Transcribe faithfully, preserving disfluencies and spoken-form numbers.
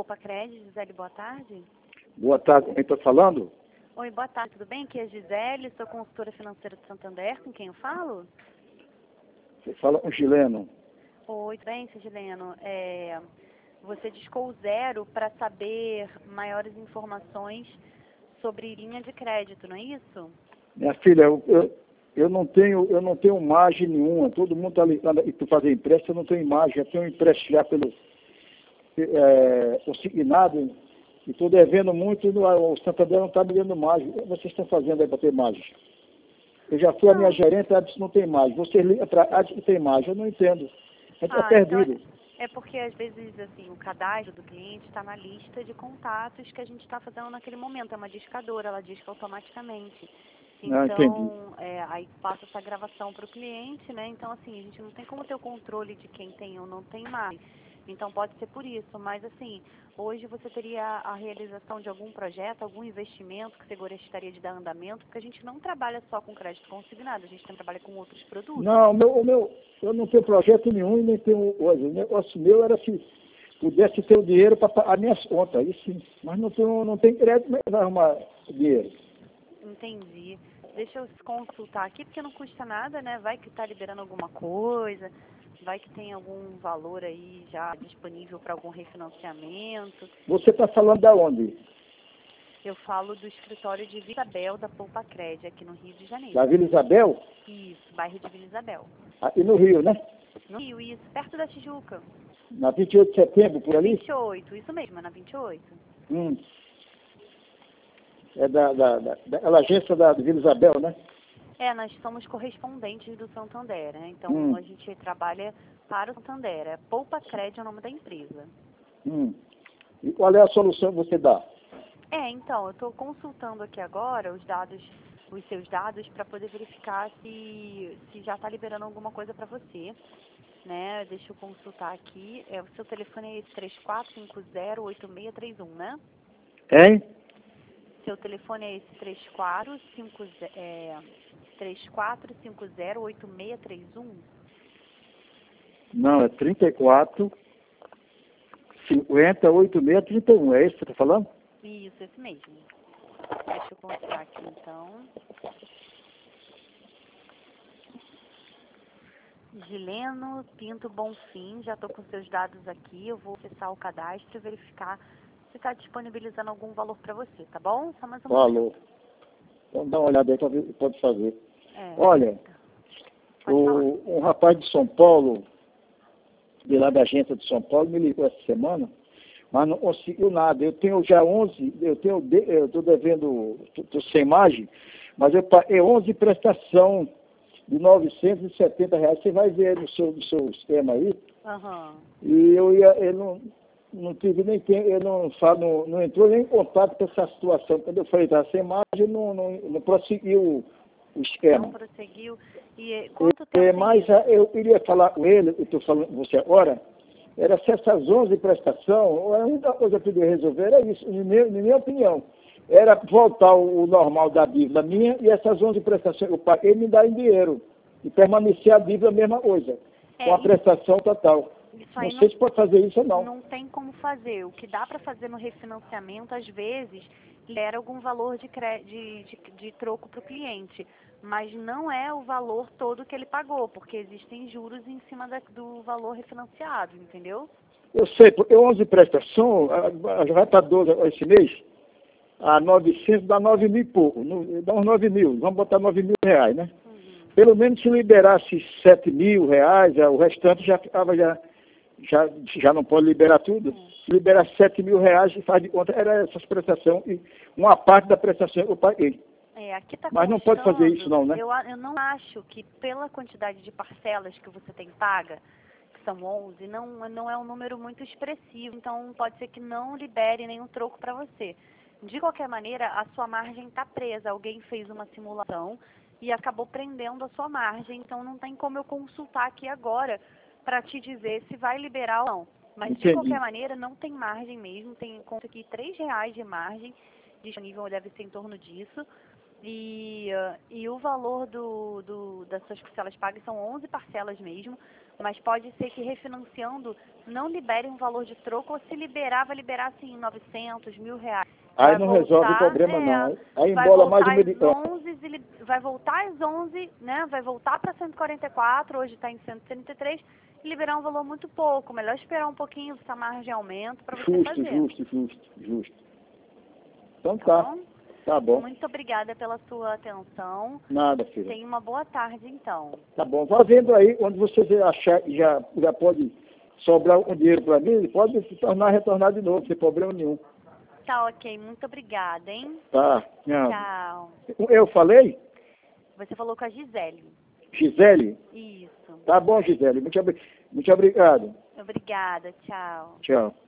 Poupa Crédito, Gisele, boa tarde. Boa tarde, quem está falando? Oi, boa tarde, tudo bem? Aqui é a Gisele, sou consultora financeira do Santander, com quem eu falo? Você fala com o chileno. Oi, tudo bem, seu Gileno? É, você discou o zero para saber maiores informações sobre linha de crédito, não é isso? Minha filha, eu, eu, eu não tenho, eu não tenho margem nenhuma. Todo mundo está ligando e tu fazer empréstimo, eu não tenho margem. Eu tenho empréstimo já pelo é, consignado e estou devendo muito. No, o Santander não está me dando margem. O que vocês estão fazendo aí para ter margem? Eu já fui a minha gerente, ela disse que não tem margem. Você liga para ela, que tem margem. Eu não entendo. A gente está Ah, perdido. então é porque às vezes assim o cadastro do cliente está na lista de contatos que a gente está fazendo naquele momento. É uma discadora, ela disca automaticamente. Ah, entendi. Então, é, aí passa essa gravação para o cliente, né? Então, assim, a gente não tem como ter o controle de quem tem ou não tem mais. Então, pode ser por isso. Mas, assim, hoje você teria a realização de algum projeto, algum investimento que você gostaria de dar andamento, porque a gente não trabalha só com crédito consignado, a gente também trabalha com outros produtos. Não, o meu, o meu, eu não tenho projeto nenhum e nem tenho hoje. O negócio meu era se pudesse ter o dinheiro para pagar minhas contas, aí sim. Mas não tenho, não tem crédito, mas vai arrumar dinheiro. Entendi. Deixa eu consultar aqui, porque não custa nada, né? Vai que está liberando alguma coisa, vai que tem algum valor aí já disponível para algum refinanciamento. Você está falando da onde? Eu falo do escritório de Vila Isabel da Poupa Crédito, aqui no Rio de Janeiro. Da Vila Isabel? Isso, bairro de Vila Isabel. Aqui no Rio, né? No Rio, isso, perto da Tijuca. Na vinte e oito de setembro, por ali? vinte e oito, isso mesmo, é na vinte e oito. Hum. É da, da, da, da agência da Vila Isabel, né? É, nós somos correspondentes do Santander, né? Então, Hum. a gente trabalha para o Santander. É Poupa Crédito é o nome da empresa. Hum. E qual é a solução que você dá? É, então, eu estou consultando aqui agora os dados, os seus dados, para poder verificar se, se já está liberando alguma coisa para você, né? Deixa eu consultar aqui. É, o seu telefone é esse três quatro cinco zero oito seis três um, né? Hein? Seu telefone é esse três quatro cinco zero, é, três quatro cinco zero oito seis três um? Não, é trinta e quatro, cinquenta, oitenta e seis, trinta e um. É isso que você está falando? Isso, esse mesmo. Deixa eu consultar aqui, então. Gileno Pinto Bonfim, já estou com seus dados aqui. Eu vou acessar o cadastro e verificar se está disponibilizando algum valor para você, tá bom? Só mais um momento. Falou. Então dá uma olhada aí para ver o que pode fazer. É, Olha, pode falar. o, um rapaz de São Paulo, de lá da agência de São Paulo, me ligou essa semana, mas não conseguiu nada. Eu tenho já onze, eu tenho, de- eu estou devendo, estou sem margem, mas eu paguei onze prestação de novecentos e setenta reais. Você vai ver no seu, no seu esquema aí. Aham. E eu ia, eu não, não tive nem tempo, eu não, fa- não, não entrou nem em contato com essa situação. Quando eu falei, tá sem margem, não, não, não prosseguiu o, o esquema. Não prosseguiu. E eh, quanto tempo É, tem mas isso? ah, eu queria falar com ele, eu estou falando com você agora, era se essas onze prestações, a única coisa que eu podia resolver era isso, na minha, na minha opinião. Era voltar o, o normal da dívida minha e essas onze prestações que eu paguei me dar em dinheiro. E permanecer a dívida a mesma coisa, É, com a isso- prestação total. Isso Não aí sei não, se pode fazer isso ou não. não tem como fazer. O que dá para fazer no refinanciamento, às vezes, era algum valor de, cre- de, de, de troco para o cliente. Mas não é o valor todo que ele pagou, porque existem juros em cima da- do valor refinanciado, entendeu? Eu sei, porque onze prestações, ah, ah, já vai para doze esse mês, a novecentos dá nove mil e pouco, no- dá uns nove mil, vamos botar nove mil reais, né? Uhum. Pelo menos se liberasse sete mil reais, já- o restante já ficava, já, já, já não pode liberar tudo. Se liberar sete mil reais, faz de conta, era essas prestações, e uma parte da prestação eu paguei. É, aqui está Mas não pode fazer isso não, né? Eu, a- eu não acho que pela quantidade de parcelas que você tem paga, que são onze, não, não é um número muito expressivo. Então pode ser que não libere nenhum troco para você. De qualquer maneira, a sua margem está presa. Alguém fez uma simulação e acabou prendendo a sua margem. Então não tem como eu consultar aqui agora para te dizer se vai liberar ou não. Mas de Entendi. qualquer maneira, não tem margem mesmo. Tem conta aqui três reais de margem disponível, deve ser em torno disso. E, uh, e o valor do, do, das suas parcelas pagas são onze parcelas mesmo. Mas pode ser que refinanciando não libere um valor de troco, ou se liberar, vai liberar assim novecentos, mil reais. Aí Vai não voltar, resolve o problema, é, não. Aí vai embola voltar mais de às medicamento. onze, ele vai voltar às onze, né? Vai voltar para cento e quarenta e quatro, hoje está em cento e trinta e três, e liberar um valor muito pouco. Melhor esperar um pouquinho essa margem de aumento para você Justo, fazer. justo, justo, justo. Então Tá tá. bom? Tá bom. Muito obrigada pela sua atenção. Nada, filho. Tenha uma boa tarde, então. Tá bom. Vá vendo aí, onde você achar que já, já pode sobrar um dinheiro para mim, pode se tornar retornar de novo, sem problema nenhum. Tá ok, muito obrigada, hein? Tá. Não. Tchau. Eu falei? Você falou com a Gisele. Gisele? Isso. Tá bom, Gisele. Muito, obri- muito obrigado. Obrigada, tchau. Tchau.